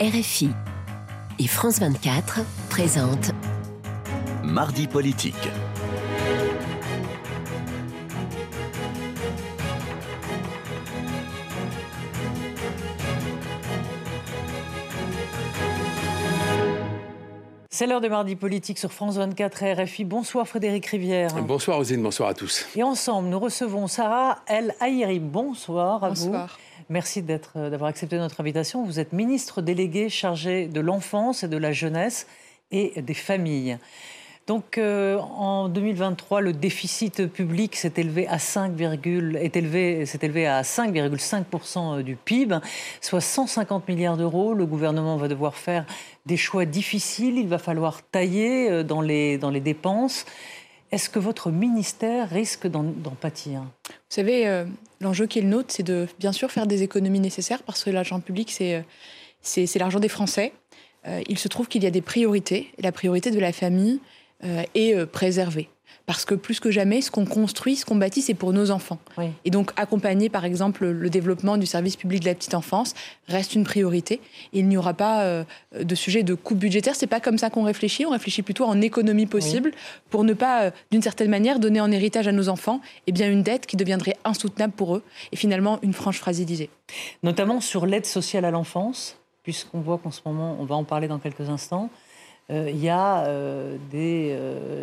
RFI et France 24 présentent Mardi politique. C'est l'heure de Mardi politique sur France 24 et RFI. Bonsoir Frédéric Rivière. Bonsoir Rosine, bonsoir à tous. Et ensemble, nous recevons Sarah El Haïry. Bonsoir à vous. Bonsoir. Merci d'avoir accepté notre invitation. Vous êtes ministre déléguée chargée de l'enfance et de la jeunesse et des familles. Donc en 2023, le déficit public s'est élevé à 5,5% du PIB, soit 150 milliards d'euros. Le gouvernement va devoir faire des choix difficiles. Il va falloir tailler dans les dépenses. Est-ce que votre ministère risque d'en pâtir ? Vous savez, l'enjeu qui est le nôtre, c'est de bien sûr faire des économies nécessaires parce que l'argent public, c'est l'argent des Français. Il se trouve qu'il y a des priorités. Et la priorité de la famille est préservée. Parce que plus que jamais, ce qu'on construit, ce qu'on bâtit, c'est pour nos enfants. Oui. Et donc accompagner, par exemple, le développement du service public de la petite enfance reste une priorité. Il n'y aura pas de sujet de coupe budgétaire. C'est pas comme ça qu'on réfléchit. On réfléchit plutôt en économie possible pour ne pas, d'une certaine manière, donner en héritage à nos enfants une dette qui deviendrait insoutenable pour eux et finalement une frange fragilisée. Notamment sur l'aide sociale à l'enfance, puisqu'on voit qu'en ce moment, on va en parler dans quelques instants, il y a des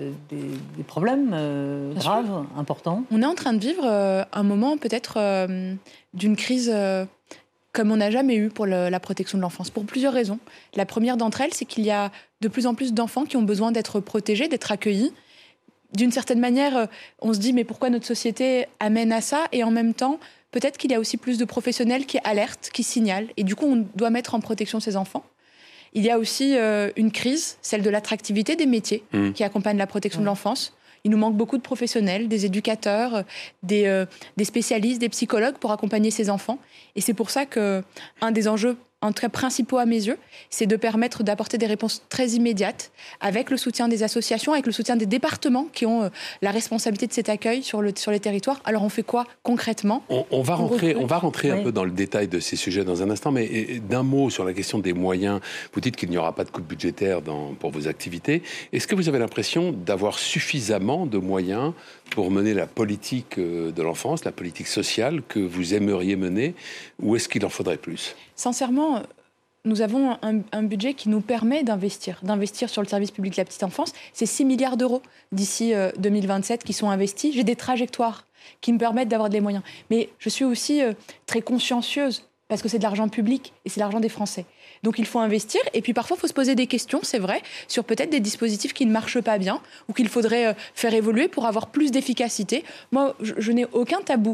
problèmes graves, importants. On est en train de vivre un moment peut-être d'une crise comme on n'a jamais eu pour la protection de l'enfance, pour plusieurs raisons. La première d'entre elles, c'est qu'il y a de plus en plus d'enfants qui ont besoin d'être protégés, d'être accueillis. D'une certaine manière, on se dit mais pourquoi notre société amène à ça ? Et en même temps, peut-être qu'il y a aussi plus de professionnels qui alertent, qui signalent. Et du coup, on doit mettre en protection ces enfants. Il y a aussi une crise, celle de l'attractivité des métiers qui accompagnent la protection de l'enfance. Il nous manque beaucoup de professionnels, des éducateurs, des spécialistes, des psychologues pour accompagner ces enfants. Et c'est pour ça qu'un des enjeux, en tout cas principaux à mes yeux, c'est de permettre d'apporter des réponses très immédiates avec le soutien des associations, avec le soutien des départements qui ont la responsabilité de cet accueil sur les territoires. Alors on fait quoi concrètement ? On va rentrer un peu dans le détail de ces sujets dans un instant, mais d'un mot sur la question des moyens. Vous dites qu'il n'y aura pas de coupe budgétaire pour vos activités. Est-ce que vous avez l'impression d'avoir suffisamment de moyens pour mener la politique de l'enfance, la politique sociale que vous aimeriez mener, ou est-ce qu'il en faudrait plus ? Sincèrement, nous avons un budget qui nous permet d'investir sur le service public de la petite enfance. C'est 6 milliards d'euros d'ici 2027 qui sont investis. J'ai des trajectoires qui me permettent d'avoir des moyens. Mais je suis aussi très consciencieuse parce que c'est de l'argent public et c'est l'argent des Français. Donc il faut investir et puis parfois il faut se poser des questions, c'est vrai, sur peut-être des dispositifs qui ne marchent pas bien ou qu'il faudrait faire évoluer pour avoir plus d'efficacité. Moi, je n'ai aucun tabou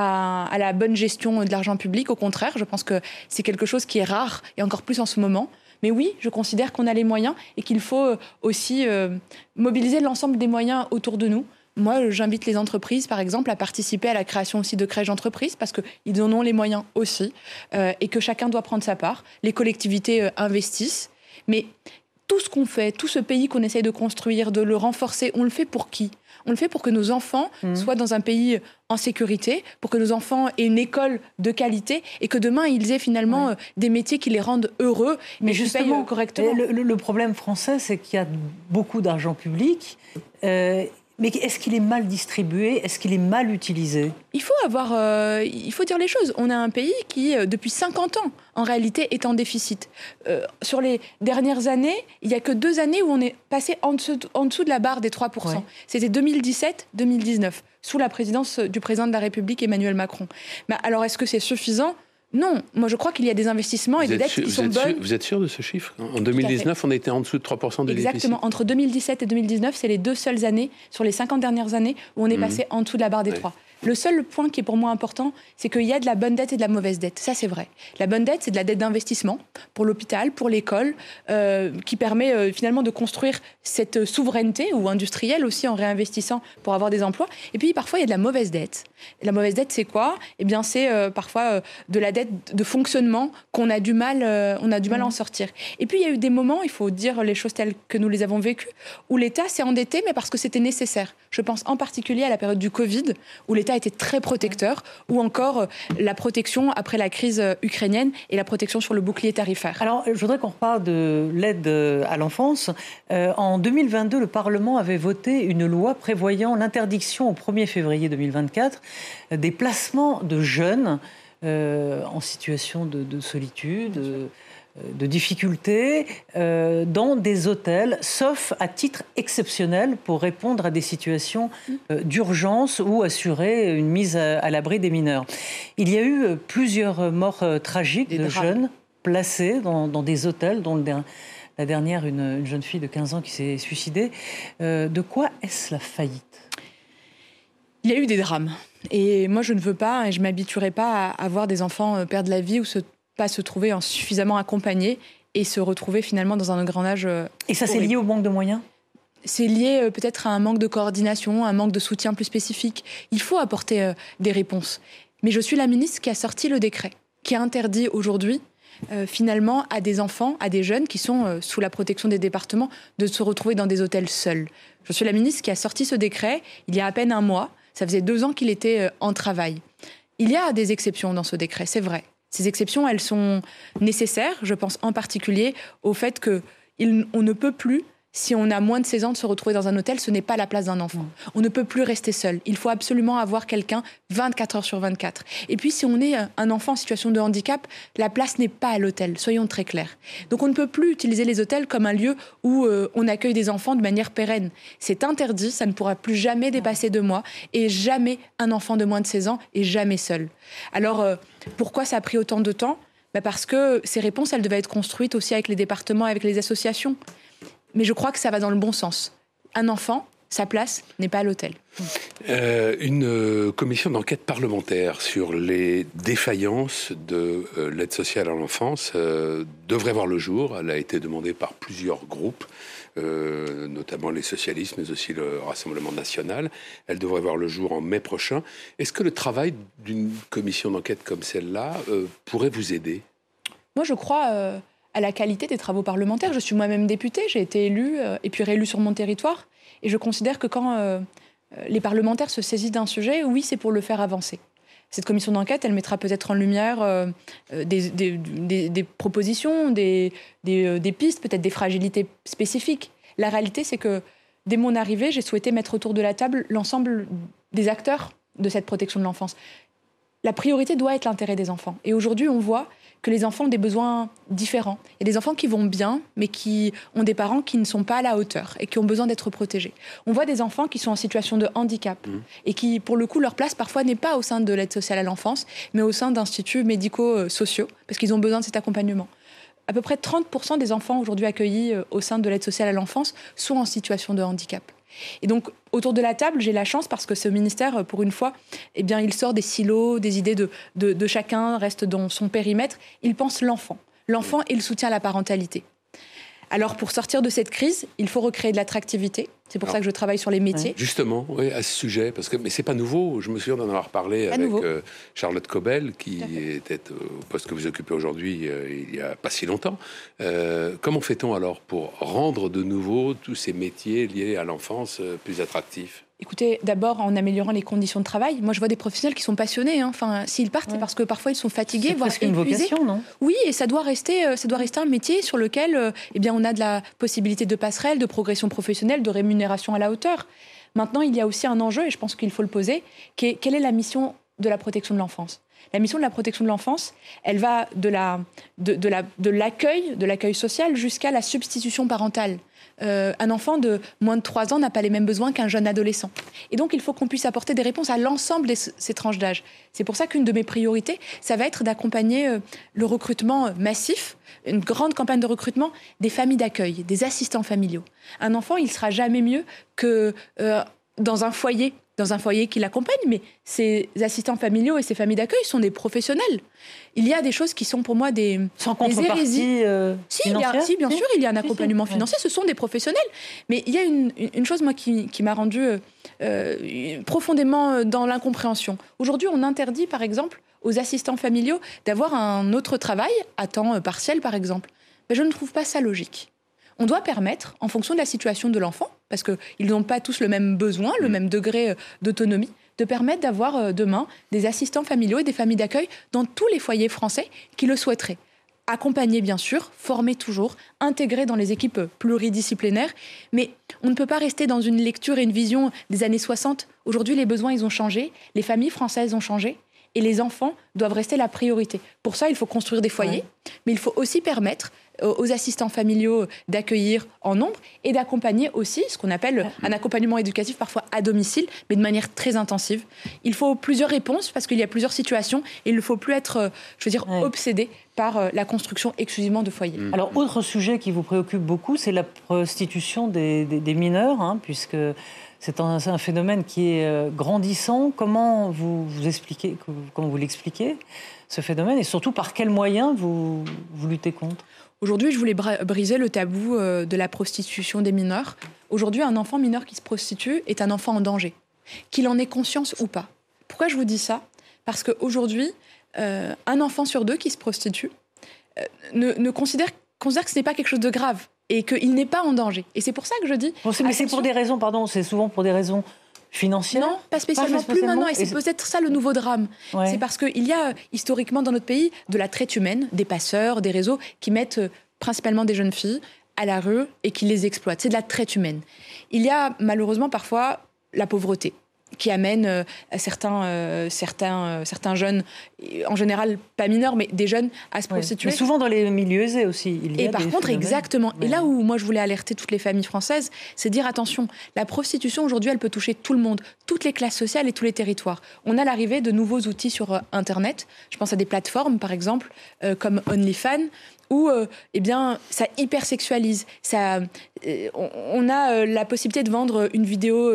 à la bonne gestion de l'argent public. Au contraire, je pense que c'est quelque chose qui est rare et encore plus en ce moment. Mais oui, je considère qu'on a les moyens et qu'il faut aussi mobiliser l'ensemble des moyens autour de nous. Moi, j'invite les entreprises, par exemple, à participer à la création aussi de crèches d'entreprise parce qu'ils en ont les moyens aussi et que chacun doit prendre sa part. Les collectivités investissent. Mais tout ce qu'on fait, tout ce pays qu'on essaye de construire, de le renforcer, on le fait pour qui ? On le fait pour que nos enfants soient dans un pays en sécurité, pour que nos enfants aient une école de qualité et que demain, ils aient finalement des métiers qui les rendent heureux mais et justement, payent correctement. Le problème français, c'est qu'il y a beaucoup d'argent public. Mais est-ce qu'il est mal distribué ? Est-ce qu'il est mal utilisé ? Il faut dire les choses. On a un pays qui, depuis 50 ans, en réalité, est en déficit. Sur les dernières années, il n'y a que 2 années où on est passé en dessous de la barre des 3%. Ouais. C'était 2017-2019, sous la présidence du président de la République, Emmanuel Macron. Mais alors, est-ce que c'est suffisant ? Non, moi je crois qu'il y a des investissements et des dettes qui sont bonnes. Vous êtes sûr de ce chiffre ? En 2019, on était en dessous de 3% de déficit. Exactement. Entre 2017 et 2019, c'est les 2 seules années, sur les 50 dernières années, où on est passé en dessous de la barre des 3. Le seul point qui est pour moi important, c'est qu'il y a de la bonne dette et de la mauvaise dette. Ça, c'est vrai. La bonne dette, c'est de la dette d'investissement pour l'hôpital, pour l'école, qui permet finalement de construire cette souveraineté, ou industrielle aussi, en réinvestissant pour avoir des emplois. Et puis, parfois, il y a de la mauvaise dette. Et la mauvaise dette, c'est quoi ? Eh bien, c'est parfois de la dette de fonctionnement qu'on a du mal, à en sortir. Et puis, il y a eu des moments, il faut dire les choses telles que nous les avons vécues, où l'État s'est endetté, mais parce que c'était nécessaire. Je pense en particulier à la période du Covid, où l'État a été très protecteur, ou encore la protection après la crise ukrainienne et la protection sur le bouclier tarifaire. Alors, je voudrais qu'on reparle de l'aide à l'enfance. En 2022, le Parlement avait voté une loi prévoyant l'interdiction au 1er février 2024 des placements de jeunes en situation de solitude, de difficultés, dans des hôtels, sauf à titre exceptionnel pour répondre à des situations d'urgence ou assurer une mise à l'abri des mineurs. Il y a eu plusieurs morts tragiques de jeunes placés dans des hôtels, dont la dernière, une jeune fille de 15 ans qui s'est suicidée. De quoi est-ce la faillite ? Il y a eu des drames. Et moi, je ne veux pas, et je ne m'habituerai pas à voir des enfants perdre la vie ou pas se trouver suffisamment accompagnés et se retrouver finalement dans un engrenage. Et ça, c'est lié au manque de moyens ? C'est lié peut-être à un manque de coordination, un manque de soutien plus spécifique. Il faut apporter des réponses. Mais je suis la ministre qui a sorti le décret, qui interdit aujourd'hui finalement à des enfants, à des jeunes qui sont sous la protection des départements, de se retrouver dans des hôtels seuls. Je suis la ministre qui a sorti ce décret il y a à peine un mois. Ça faisait 2 ans qu'il était en travail. Il y a des exceptions dans ce décret, c'est vrai. Ces exceptions, elles sont nécessaires. Je pense en particulier au fait qu'on ne peut plus, si on a moins de 16 ans, de se retrouver dans un hôtel, ce n'est pas la place d'un enfant. On ne peut plus rester seul. Il faut absolument avoir quelqu'un 24 heures sur 24. Et puis, si on est un enfant en situation de handicap, la place n'est pas à l'hôtel, soyons très clairs. Donc, on ne peut plus utiliser les hôtels comme un lieu où on accueille des enfants de manière pérenne. C'est interdit, ça ne pourra plus jamais dépasser 2 mois, et jamais un enfant de moins de 16 ans et jamais seul. Alors, pourquoi ça a pris autant de temps ? Parce que ces réponses, elles devaient être construites aussi avec les départements, avec les associations. Mais je crois que ça va dans le bon sens. Un enfant, sa place n'est pas à l'hôtel. Une commission d'enquête parlementaire sur les défaillances de l'aide sociale à l'enfance devrait voir le jour. Elle a été demandée par plusieurs groupes, notamment les socialistes, mais aussi le Rassemblement national. Elle devrait voir le jour en mai prochain. Est-ce que le travail d'une commission d'enquête comme celle-là pourrait vous aider ? Moi, je crois à la qualité des travaux parlementaires. Je suis moi-même députée, j'ai été élue et puis réélue sur mon territoire. Et je considère que quand les parlementaires se saisissent d'un sujet, oui, c'est pour le faire avancer. Cette commission d'enquête, elle mettra peut-être en lumière des propositions, des pistes, peut-être des fragilités spécifiques. La réalité, c'est que dès mon arrivée, j'ai souhaité mettre autour de la table l'ensemble des acteurs de cette protection de l'enfance. La priorité doit être l'intérêt des enfants. Et aujourd'hui, on voit que les enfants ont des besoins différents. Il y a des enfants qui vont bien, mais qui ont des parents qui ne sont pas à la hauteur et qui ont besoin d'être protégés. On voit des enfants qui sont en situation de handicap et qui, pour le coup, leur place parfois n'est pas au sein de l'aide sociale à l'enfance, mais au sein d'instituts médico-sociaux, parce qu'ils ont besoin de cet accompagnement. À peu près 30% des enfants aujourd'hui accueillis au sein de l'aide sociale à l'enfance sont en situation de handicap. Et donc, autour de la table, j'ai la chance parce que ce ministère, pour une fois, eh bien, il sort des silos, des idées de chacun, reste dans son périmètre. Il pense l'enfant et le soutien à la parentalité. Alors, pour sortir de cette crise, il faut recréer de l'attractivité. C'est pour ça que je travaille sur les métiers. Justement, oui, à ce sujet, mais c'est pas nouveau. Je me souviens d'en avoir parlé avec Charlotte Cobel, qui était au poste que vous occupez aujourd'hui il y a pas si longtemps. Comment fait-on alors pour rendre de nouveau tous ces métiers liés à l'enfance plus attractifs ? Écoutez, d'abord en améliorant les conditions de travail. Moi, je vois des professionnels qui sont passionnés. Enfin, s'ils partent, c'est parce que parfois ils sont fatigués, voire épuisés. C'est presque une vocation, non ? Oui, et ça doit rester un métier sur lequel, on a de la possibilité de passerelle, de progression professionnelle, de rémunération à la hauteur. Maintenant, il y a aussi un enjeu, et je pense qu'il faut le poser, qui est quelle est la mission de la protection de l'enfance ? La mission de la protection de l'enfance, elle va de l'accueil social jusqu'à la substitution parentale. Un enfant de moins de 3 ans n'a pas les mêmes besoins qu'un jeune adolescent. Et donc, il faut qu'on puisse apporter des réponses à l'ensemble de ces tranches d'âge. C'est pour ça qu'une de mes priorités, ça va être d'accompagner le recrutement massif, une grande campagne de recrutement des familles d'accueil, des assistants familiaux. Un enfant, il ne sera jamais mieux que dans un foyer qui l'accompagne, mais ces assistants familiaux et ces familles d'accueil sont des professionnels. Il y a des choses qui sont pour moi des contrepartie financière. Si, bien sûr, il y a un accompagnement financier, ce sont des professionnels. Mais il y a une chose, moi, qui m'a rendue profondément dans l'incompréhension. Aujourd'hui, on interdit, par exemple, aux assistants familiaux d'avoir un autre travail, à temps partiel, par exemple. Je ne trouve pas ça logique. On doit permettre, en fonction de la situation de l'enfant, parce qu'ils n'ont pas tous le même besoin, le même degré d'autonomie, de permettre d'avoir demain des assistants familiaux et des familles d'accueil dans tous les foyers français qui le souhaiteraient. Accompagner bien sûr, former toujours, intégrer dans les équipes pluridisciplinaires, mais on ne peut pas rester dans une lecture et une vision des années 60. Aujourd'hui, les besoins, ils ont changé, les familles françaises ont changé, et les enfants doivent rester la priorité. Pour ça, il faut construire des foyers, mais il faut aussi permettre aux assistants familiaux d'accueillir en nombre et d'accompagner aussi ce qu'on appelle un accompagnement éducatif parfois à domicile, mais de manière très intensive. Il faut plusieurs réponses parce qu'il y a plusieurs situations et il ne faut plus être, obsédé par la construction exclusivement de foyers. Alors, autre sujet qui vous préoccupe beaucoup, c'est la prostitution des mineurs, puisque c'est un phénomène qui est grandissant. Comment vous l'expliquez, ce phénomène, et surtout par quels moyens vous luttez contre ? Aujourd'hui, je voulais briser le tabou de la prostitution des mineurs. Aujourd'hui, un enfant mineur qui se prostitue est un enfant en danger, qu'il en ait conscience ou pas. Pourquoi je vous dis ça ? Parce qu'aujourd'hui, un enfant sur deux qui se prostitue considère que ce n'est pas quelque chose de grave et qu'il n'est pas en danger. Et c'est pour ça que je dis... Mais c'est pour des raisons, c'est souvent pour des raisons financières ? Non, pas spécialement. Plus maintenant, et c'est peut-être ça le nouveau drame. Ouais. C'est parce qu'il y a historiquement dans notre pays de la traite humaine, des passeurs, des réseaux qui mettent principalement des jeunes filles à la rue et qui les exploitent. C'est de la traite humaine. Il y a malheureusement parfois la pauvreté qui amène certains jeunes, en général pas mineurs, mais des jeunes à se prostituer. Mais souvent dans les milieux aisés aussi. Et par contre, exactement. Et là où moi je voulais alerter toutes les familles françaises, c'est dire attention, la prostitution aujourd'hui, elle peut toucher tout le monde, toutes les classes sociales et tous les territoires. On a l'arrivée de nouveaux outils sur Internet. Je pense à des plateformes, par exemple, comme OnlyFans, où ça hypersexualise. On a la possibilité de vendre une vidéo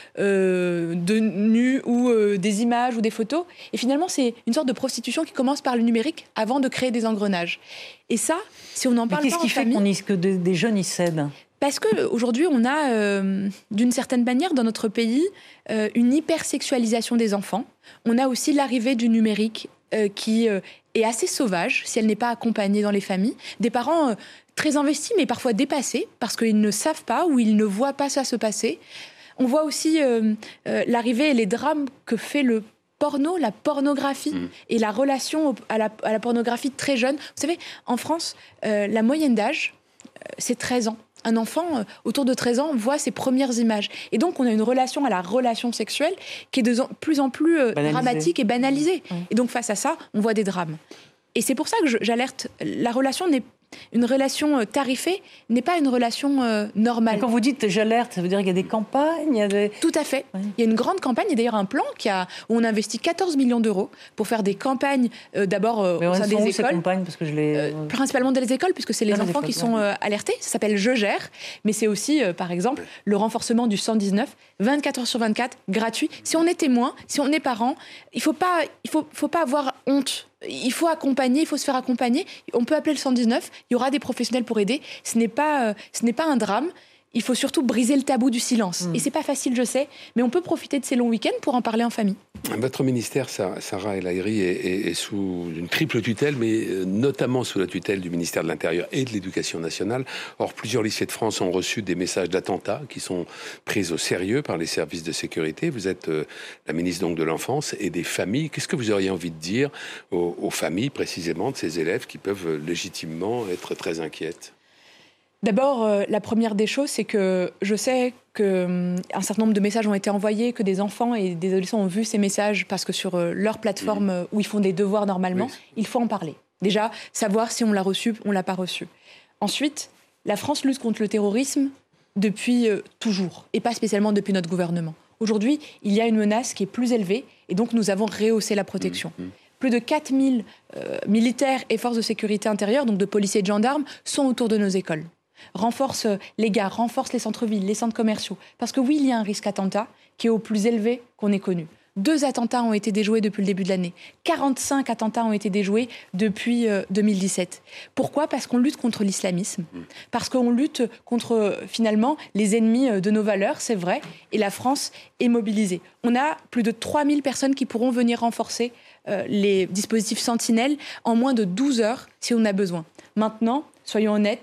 de nu ou des images ou des photos. Et finalement, c'est une sorte de prostitution qui commence par le numérique avant de créer des engrenages. Et ça, si on en parle pas en famille... Qu'est-ce qui fait que des jeunes y cèdent ? Parce qu'aujourd'hui, on a, d'une certaine manière, dans notre pays, une hypersexualisation des enfants. On a aussi l'arrivée du numérique qui est assez sauvage, si elle n'est pas accompagnée dans les familles. Des parents très investis, mais parfois dépassés, parce qu'ils ne savent pas ou ils ne voient pas ça se passer. On voit aussi l'arrivée et les drames que fait le porno, la pornographie, et la relation à la pornographie très jeune. Vous savez, en France, la moyenne d'âge, c'est 13 ans. Un enfant, autour de 13 ans, voit ses premières images. Et donc, on a une relation à la relation sexuelle qui est de plus en plus dramatique et banalisée. Et donc, face à ça, on voit des drames. Et c'est pour ça que j'alerte. La relation une relation tarifée n'est pas une relation normale. Et quand vous dites j'alerte, ça veut dire qu'il y a des campagnes Tout à fait. Oui. Il y a une grande campagne, il y a d'ailleurs un plan où on investit 14 millions d'euros pour faire des campagnes d'abord au sein des écoles. Ces campagnes, parce que principalement dans les écoles, puisque c'est les enfants qui sont alertés. Ça s'appelle Je gère, mais c'est aussi, par exemple, le renforcement du 119, 24 heures sur 24, gratuit. Si on est témoin, si on est parent, il faut pas avoir honte. Il faut accompagner, il faut se faire accompagner. On peut appeler le 119, il y aura des professionnels pour aider. Ce n'est pas un drame. Il faut surtout briser le tabou du silence. Et c'est pas facile, je sais, mais on peut profiter de ces longs week-ends pour en parler en famille. Votre ministère, Sarah El Haïry, est sous une triple tutelle, mais notamment sous la tutelle du ministère de l'Intérieur et de l'Éducation nationale. Or, plusieurs lycées de France ont reçu des messages d'attentats qui sont pris au sérieux par les services de sécurité. Vous êtes la ministre donc de l'Enfance et des familles. Qu'est-ce que vous auriez envie de dire aux familles, précisément, de ces élèves qui peuvent légitimement être très inquiètes ? D'abord, la première des choses, c'est que je sais qu'un certain nombre de messages ont été envoyés, que des enfants et des adolescents ont vu ces messages parce que sur leur plateforme où ils font des devoirs normalement, il faut en parler. Déjà, savoir si on l'a reçu, on l'a pas reçu. Ensuite, la France lutte contre le terrorisme depuis toujours, et pas spécialement depuis notre gouvernement. Aujourd'hui, il y a une menace qui est plus élevée, et donc nous avons rehaussé la protection. Plus de 4000 militaires et forces de sécurité intérieure, donc de policiers et de gendarmes, sont autour de nos écoles. Renforce les gares, renforce les centres-villes, les centres commerciaux. Parce que oui, il y a un risque attentat qui est au plus élevé qu'on ait connu. 2 attentats ont été déjoués depuis le début de l'année. 45 attentats ont été déjoués depuis 2017. Pourquoi ? Parce qu'on lutte contre l'islamisme. Parce qu'on lutte contre, finalement, les ennemis de nos valeurs, c'est vrai. Et la France est mobilisée. On a plus de 3000 personnes qui pourront venir renforcer les dispositifs Sentinelle en moins de 12 heures si on a besoin. Maintenant, soyons honnêtes,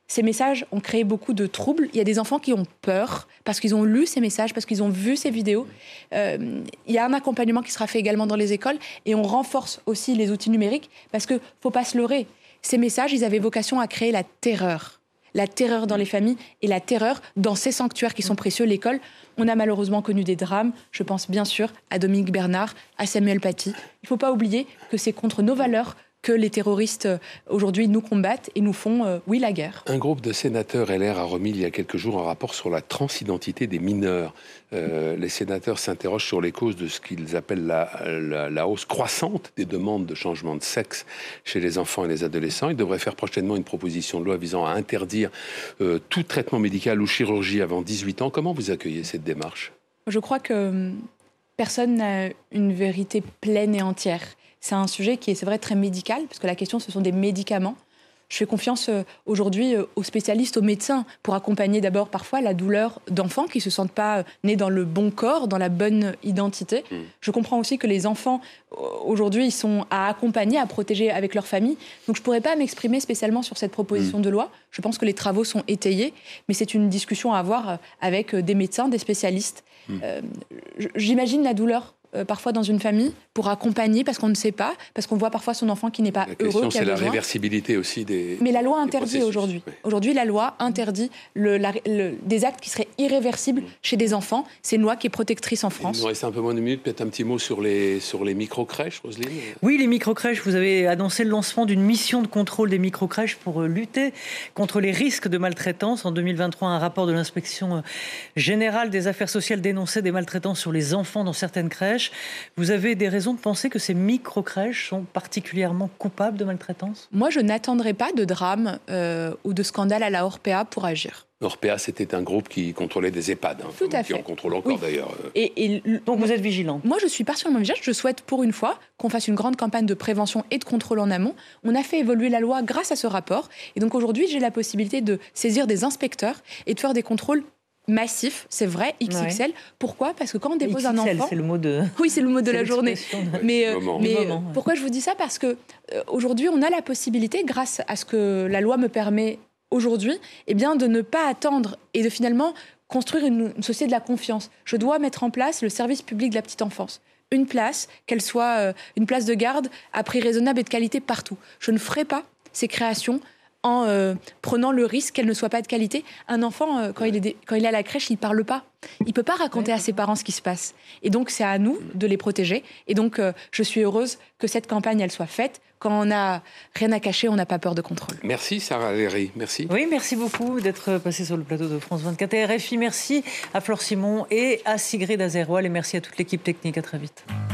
Ces messages ont créé beaucoup de troubles. Il y a des enfants qui ont peur parce qu'ils ont lu ces messages, parce qu'ils ont vu ces vidéos. Il y a un accompagnement qui sera fait également dans les écoles et on renforce aussi les outils numériques parce qu'il ne faut pas se leurrer. Ces messages, ils avaient vocation à créer la terreur dans les familles et la terreur dans ces sanctuaires qui sont précieux, l'école. On a malheureusement connu des drames. Je pense bien sûr à Dominique Bernard, à Samuel Paty. Il ne faut pas oublier que c'est contre nos valeurs que les terroristes, aujourd'hui, nous combattent et nous font, la guerre. Un groupe de sénateurs LR a remis il y a quelques jours un rapport sur la transidentité des mineurs. Les sénateurs s'interrogent sur les causes de ce qu'ils appellent la hausse croissante des demandes de changement de sexe chez les enfants et les adolescents. Ils devraient faire prochainement une proposition de loi visant à interdire tout traitement médical ou chirurgie avant 18 ans. Comment vous accueillez cette démarche ? Je crois que personne n'a une vérité pleine et entière. C'est un sujet qui est, c'est vrai, très médical, parce que la question, ce sont des médicaments. Je fais confiance aujourd'hui aux spécialistes, aux médecins, pour accompagner d'abord parfois la douleur d'enfants qui ne se sentent pas nés dans le bon corps, dans la bonne identité. Je comprends aussi que les enfants, aujourd'hui, ils sont à accompagner, à protéger avec leur famille. Donc je ne pourrais pas m'exprimer spécialement sur cette proposition de loi. Je pense que les travaux sont étayés, mais c'est une discussion à avoir avec des médecins, des spécialistes. J'imagine la douleur parfois dans une famille, pour accompagner, parce qu'on ne sait pas, parce qu'on voit parfois son enfant qui n'est pas heureux. La question, c'est la réversibilité aussi des Mais la loi interdit aujourd'hui. Oui. Aujourd'hui, la loi interdit des actes qui seraient irréversibles chez des enfants. C'est une loi qui est protectrice en France. Il nous reste un peu moins de minutes, peut-être un petit mot sur les micro-crèches, Roselyne. Oui, les micro-crèches, vous avez annoncé le lancement d'une mission de contrôle des micro-crèches pour lutter contre les risques de maltraitance. En 2023, un rapport de l'inspection générale des affaires sociales dénonçait des maltraitances sur les enfants dans certaines crèches. Vous avez des raisons de penser que ces micro-crèches sont particulièrement coupables de maltraitance ? Moi, je n'attendrai pas de drame ou de scandale à la Orpea pour agir. Orpea, c'était un groupe qui contrôlait des EHPAD, Tout à qui fait. en contrôle encore d'ailleurs. Donc vous êtes vigilante ? Moi, je suis particulièrement vigilante. Je souhaite pour une fois qu'on fasse une grande campagne de prévention et de contrôle en amont. On a fait évoluer la loi grâce à ce rapport. Et donc aujourd'hui, j'ai la possibilité de saisir des inspecteurs et de faire des contrôles massif, c'est vrai, XXL. Ouais. Pourquoi ? Parce que quand on dépose XXL, un enfant... c'est le mot de... Oui, c'est le mot de la journée. Mais moment, pourquoi je vous dis ça ? Parce que aujourd'hui, on a la possibilité, grâce à ce que la loi me permet aujourd'hui, de ne pas attendre et de finalement construire une société de la confiance. Je dois mettre en place le service public de la petite enfance. Une place, qu'elle soit une place de garde à prix raisonnable et de qualité partout. Je ne ferai pas ces créations en prenant le risque qu'elle ne soit pas de qualité. Un enfant, quand il est à la crèche, il ne parle pas. Il ne peut pas raconter à ses parents ce qui se passe. Et donc, c'est à nous de les protéger. Et donc, je suis heureuse que cette campagne, elle soit faite. Quand on n'a rien à cacher, on n'a pas peur de contrôle. Merci, Sarah Léry. Merci. Oui, merci beaucoup d'être passée sur le plateau de France 24 et RFI. Merci à Flore Simon et à Sigrid Azeroual. Et merci à toute l'équipe technique. À très vite.